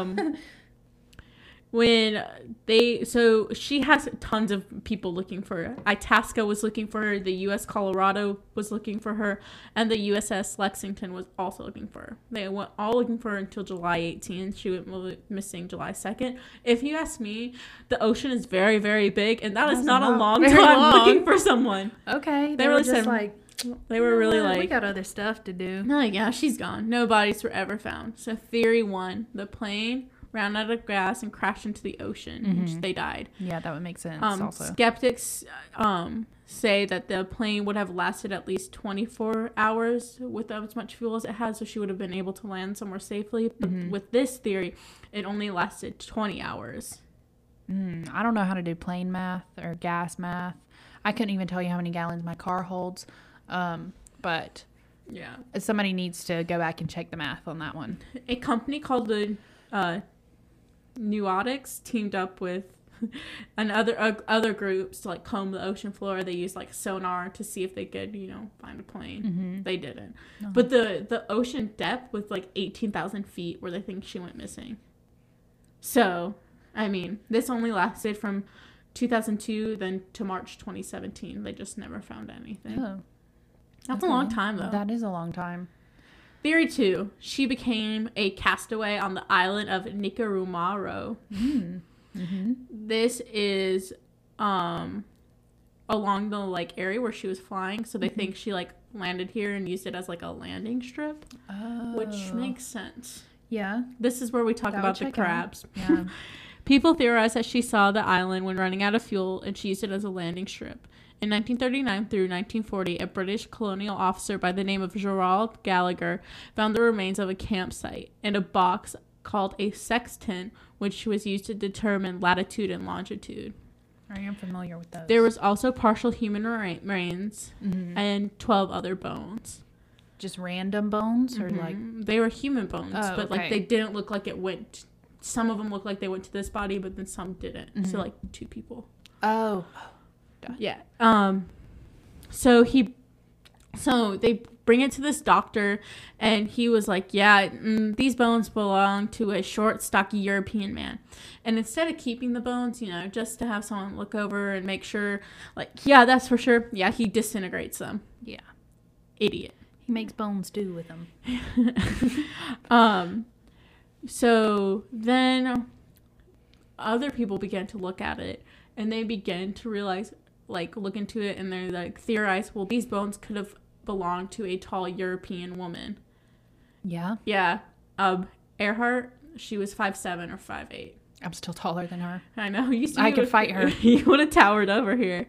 So she has tons of people looking for her. Itasca was looking for her. The U.S. Colorado was looking for her. And the USS Lexington was also looking for her. They went all looking for her until July 18th. She went missing July 2nd. If you ask me, the ocean is very, very big. And that is not a long time looking for someone. Okay. They were just like... They were really like... We got other stuff to do. No, yeah, she's gone. No bodies were ever found. So theory 1, the plane ran out of gas and crashed into the ocean. Mm-hmm. They died. Yeah, that would make sense also. Skeptics say that the plane would have lasted at least 24 hours with as much fuel as it had, so she would have been able to land somewhere safely. But with this theory, it only lasted 20 hours. I don't know how to do plane math or gas math. I couldn't even tell you how many gallons my car holds. But yeah, somebody needs to go back and check the math on that one. A company called the Nautics teamed up with other groups to like comb the ocean floor. They used like sonar to see if they could, find a plane. Mm-hmm. They didn't. Uh-huh. But the ocean depth was like 18,000 feet where they think she went missing. So, I mean, this only lasted from 2002 then to March 2017. They just never found anything. Oh. That's a long time, though. That is a long time. Theory 2. She became a castaway on the island of Nicarumaro. Mm-hmm. This is along the like area where she was flying, so they think she like landed here and used it as like a landing strip, which makes sense. Yeah. This is where we talk about the crabs. Yeah. People theorize that she saw the island when running out of fuel, and she used it as a landing strip. In 1939 through 1940, a British colonial officer by the name of Gerald Gallagher found the remains of a campsite and a box called a sextant, which was used to determine latitude and longitude. I am familiar with those. There was also partial human remains and 12 other bones. Just random bones? Or like... They were human bones, but like they didn't look like it went... Some of them looked like they went to this body, but then some didn't. So like 2 people. Oh. Duh. Yeah. So they bring it to this doctor, and he was like, yeah, these bones belong to a short, stocky European man. And instead of keeping the bones, just to have someone look over and make sure, like, yeah, that's for sure. Yeah, he disintegrates them. Yeah. Idiot. He makes bones stew with them. So then other people began to look at it, and they began to realize, like, look into it, and they like theorize, well, these bones could have belonged to a tall European woman. Yeah. Yeah. Earhart, she was 5'7" or 5'8". I'm still taller than her. I know. I could fight her. You would have towered over here.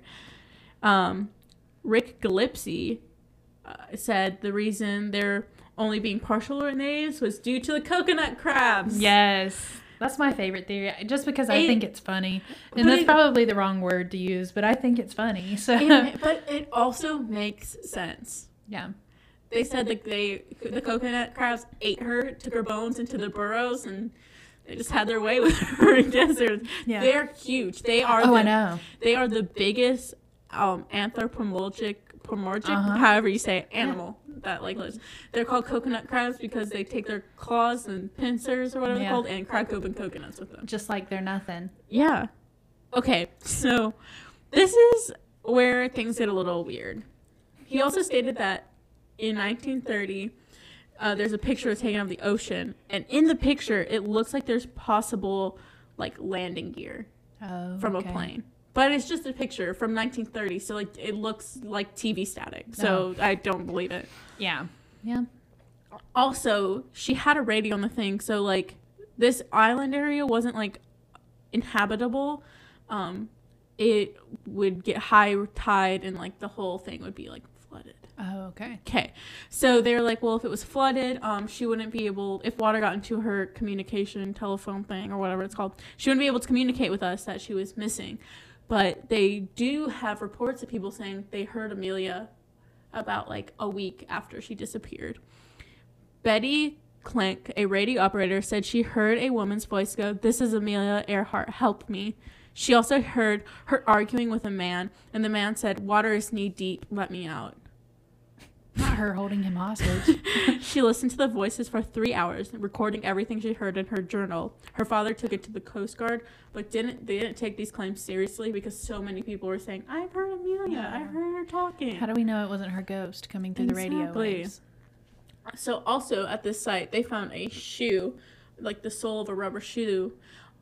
Rick Gillespie said the reason they're only being partial in names was due to the coconut crabs. Yes. That's my favorite theory, just because I think it's funny. And that's probably the wrong word to use, but I think it's funny. So, but it also makes sense. Yeah. They said that the coconut crabs ate her, took her bones into the burrows, and they just had their way with her. They're huge. They are. I know. They are the biggest anthropomorphic, however you say it, animal that like lives. They're called coconut crabs because they take their claws and pincers or whatever they're called and crack open coconuts with them. Just like they're nothing. Yeah. Okay, so this is where things get a little weird. He also stated that in 1930, there's a picture taken of the ocean, and in the picture, it looks like there's possible like landing gear from a plane. But it's just a picture from 1930, so like it looks like TV static. So I don't believe it. Yeah. Yeah. Also, she had a radio on the thing, so like this island area wasn't like inhabitable. It would get high tide, and like the whole thing would be like flooded. Oh, okay. Okay. So they're like, well, if it was flooded, she wouldn't be able, if water got into her communication telephone thing or whatever it's called, she wouldn't be able to communicate with us that she was missing. But they do have reports of people saying they heard Amelia about like a week after she disappeared. Betty Clink, a radio operator, said she heard a woman's voice go, "This is Amelia Earhart, help me." She also heard her arguing with a man, and the man said, "Water is knee deep, let me out." Not her holding him hostage. She listened to the voices for 3 hours, recording everything she heard in her journal. Her father took it to the Coast Guard, but they didn't take these claims seriously because so many people were saying, "I've heard Amelia, I heard her talking." How do we know it wasn't her ghost coming through the radio waves? So also at this site, they found a shoe, like the sole of a rubber shoe,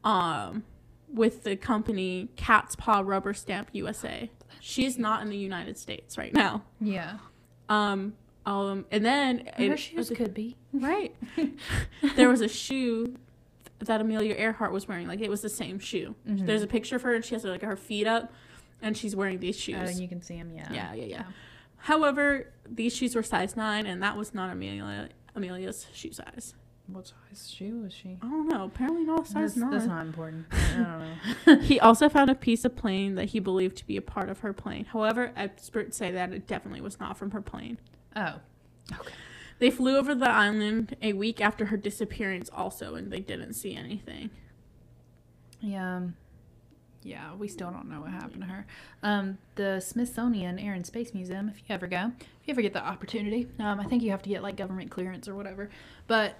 with the company Cat's Paw Rubber Stamp USA. She's not in the United States right now. Yeah. And then her shoes could be. Right. There was a shoe that Amelia Earhart was wearing. Like, it was the same shoe. Mm-hmm. There's a picture of her, and she has like her feet up, and she's wearing these shoes. Oh, and you can see them, yeah. Yeah. However, these shoes were size 9, and that was not Amelia's shoe size. What size shoe was she? I don't know. Apparently not size 9. That's not important. I don't know. He also found a piece of plane that he believed to be a part of her plane. However, experts say that it definitely was not from her plane. Oh. Okay. They flew over the island a week after her disappearance also, and they didn't see anything. Yeah. Yeah, we still don't know what happened to her. The Smithsonian Air and Space Museum, if you ever get the opportunity, I think you have to get like government clearance or whatever. But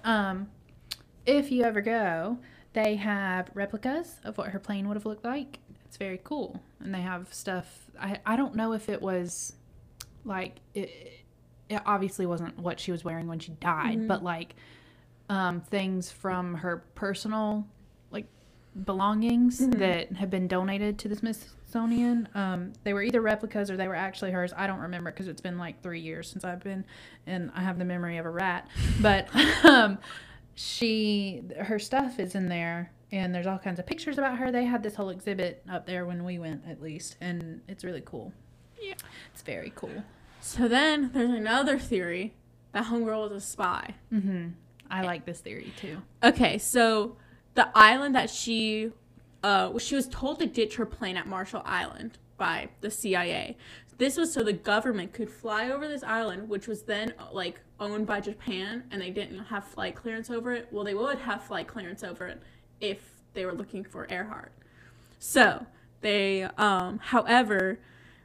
if you ever go, they have replicas of what her plane would have looked like. It's very cool. And they have stuff. I don't know if it was like, it obviously wasn't what she was wearing when she died, but like things from her personal belongings that have been donated to the Smithsonian. They were either replicas or they were actually hers. I don't remember because it's been like 3 years since I've been, and I have the memory of a rat. But her stuff is in there, and there's all kinds of pictures about her. They had this whole exhibit up there when we went, at least, and it's really cool. Yeah, it's very cool. So then there's another theory that homegirl was a spy. I like this theory too. Okay, so the island that she was told to ditch her plane at Marshall Island by the CIA. This was so the government could fly over this island, which was then like owned by Japan, and they didn't have flight clearance over it. Well, they would have flight clearance over it if they were looking for Earhart. So they, however,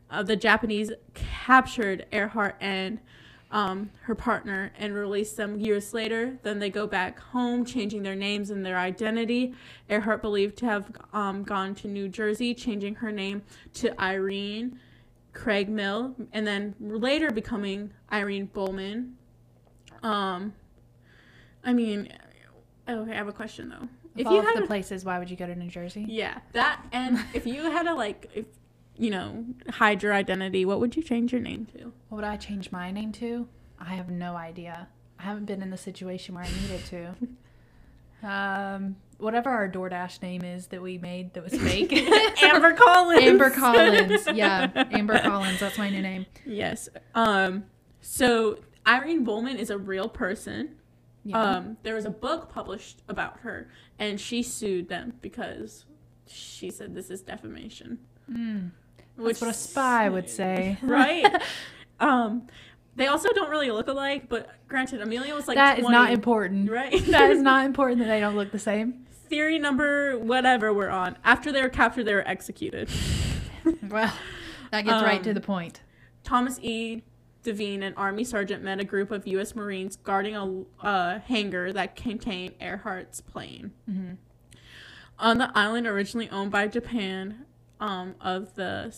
the Japanese captured Earhart and her partner and released them years later. Then they go back home, changing their names and their identity. Earhart believed to have gone to New Jersey, changing her name to Irene Craig Mill, and then later becoming Irene Bowman. I mean, okay, I have a question though. If you had the places, why would you go to New Jersey? Yeah, that, and if you had to hide your identity, what would you change your name to? What would I change my name to? I have no idea. I haven't been in the situation where I needed to. Whatever our DoorDash name is that we made that was fake. Amber Collins. Amber Collins. Yeah, Amber Collins. That's my new name. Yes. So Irene Bowman is a real person. Yeah. There was a book published about her, and she sued them because she said this is defamation. That's what a spy would say. Right? They also don't really look alike, but granted, Amelia was like that 20. Is not important. Right? That is not important that they don't look the same. Theory number whatever we're on. After they were captured, they were executed. Well, that gets right to the point. Thomas E. Devine, an Army sergeant, met a group of U.S. Marines guarding a hangar that contained Earhart's plane. Mm-hmm. On the island originally owned by Japan, of the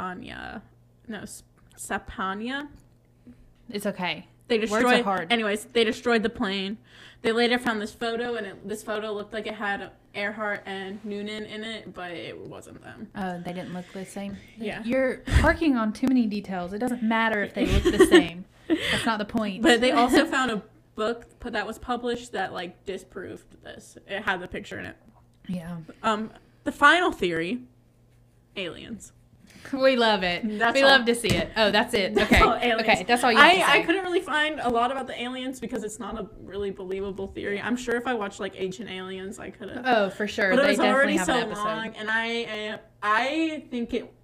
Sapania. It's okay. They destroyed. Words are hard. Anyways, they destroyed the plane. They later found this photo, and this photo looked like it had Earhart and Noonan in it, but it wasn't them. They didn't look the same. Yeah. You're parking on too many details. It doesn't matter if they look the same. That's not the point. But they also found a book that was published that disproved this. It had the picture in it. Yeah. The final theory, aliens. We love it. We love to see it. Oh, that's it. Okay. Okay, that's all you have to say. I couldn't really find a lot about the aliens because it's not a really believable theory. I'm sure if I watched Ancient Aliens, I could have. Oh, for sure. But it was already have so an episode. long, and I think it.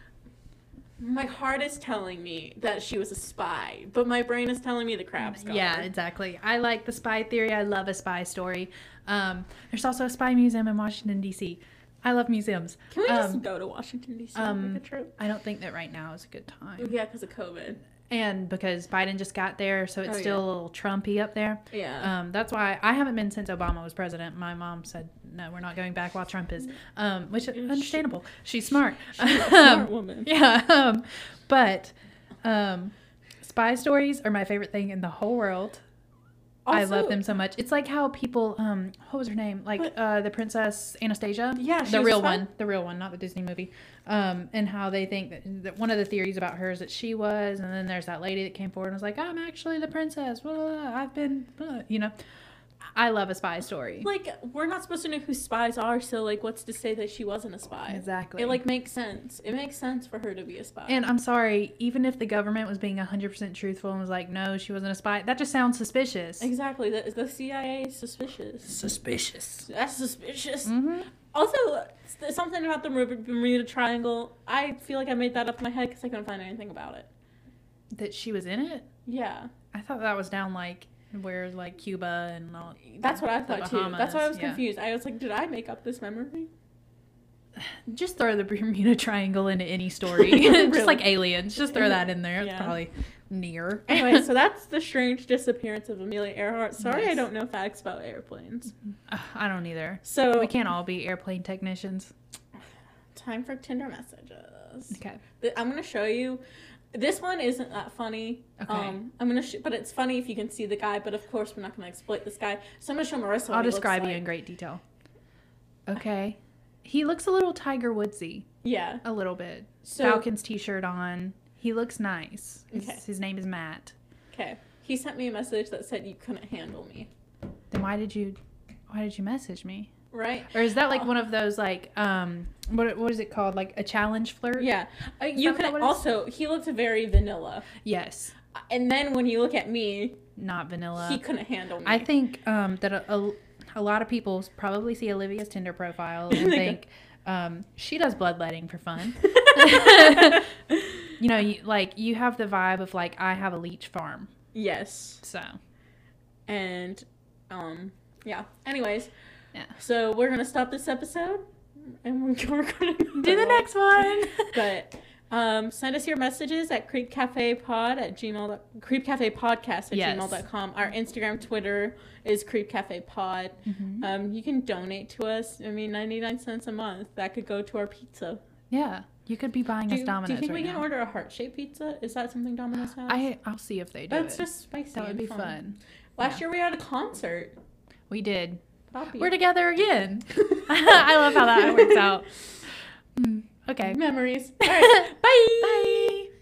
My heart is telling me that she was a spy, but my brain is telling me the crab's gone. Yeah, exactly. I like the spy theory. I love a spy story. There's also a spy museum in Washington, D.C. I love museums. Can we just go to Washington, D.C. and make a trip? I don't think that right now is a good time. Yeah, because of COVID. And because Biden just got there, so it's still a little Trumpy up there. Yeah. That's why I haven't been since Obama was president. My mom said, no, we're not going back while Trump is. Which is understandable. She's smart. She's a smart woman. Yeah. But spy stories are my favorite thing in the whole world. Also, I love them so much. It's like how people, what was her name? The Princess Anastasia. Yeah, the real one, not the Disney movie. And how they think that one of the theories about her is that she was, and then there's that lady that came forward and was like, I'm actually the princess. I've been, I love a spy story. We're not supposed to know who spies are, so what's to say that she wasn't a spy? Exactly. It makes sense. It makes sense for her to be a spy. And I'm sorry, even if the government was being 100% truthful and was like, no, she wasn't a spy, that just sounds suspicious. Exactly. The CIA is suspicious. Suspicious. That's suspicious. Mm-hmm. Also, something about the Bermuda Triangle. I feel like I made that up in my head because I couldn't find anything about it. That she was in it? Yeah. I thought that was down where Cuba and all. That's what I thought too. That's why I was confused. I was like, did I make up this memory? Just throw the Bermuda Triangle into any story. Just really? Like aliens. Just throw that in there. It's probably near. Anyway, so that's the strange disappearance of Amelia Earhart. Sorry, yes. I don't know facts about airplanes. I don't either. So we can't all be airplane technicians. Time for Tinder messages. Okay. I'm going to show you. This one isn't that funny. Okay. I'm gonna, but it's funny if you can see the guy. But of course, we're not gonna exploit this guy. So I'm gonna show Marissa. I'll describe you in great detail. Okay. He looks a little Tiger Woodsy. Yeah. A little bit. Falcons t-shirt on. He looks nice. Okay. His name is Matt. Okay. He sent me a message that said you couldn't handle me. Then why did you message me? Right. Or is that one of those what is it called? A challenge flirt? Yeah. You can also, he looked very vanilla. Yes. And then when you look at me, not vanilla. He couldn't handle me. I think that a lot of people probably see Olivia's Tinder profile and think she does bloodletting for fun. You have the vibe of I have a leech farm. Yes. So. And yeah. Anyways. Yeah. So we're gonna stop this episode, and we're gonna do the next one. But Send us your messages at creepcafepod at creepcafepodcast@gmail.com. Our Instagram, Twitter is creepcafepod. You can donate to us. I mean, 99 cents a month. That could go to our pizza. Yeah. You could be buying us Domino's. Do you think right we can now. order a heart-shaped pizza? Is that something Domino's has? I'll see if they do. That's just spicy. That would be fun. Last year we had a concert. We did. Poppy. We're together again. I love how that works out. Okay. Memories. All right. Bye. Bye.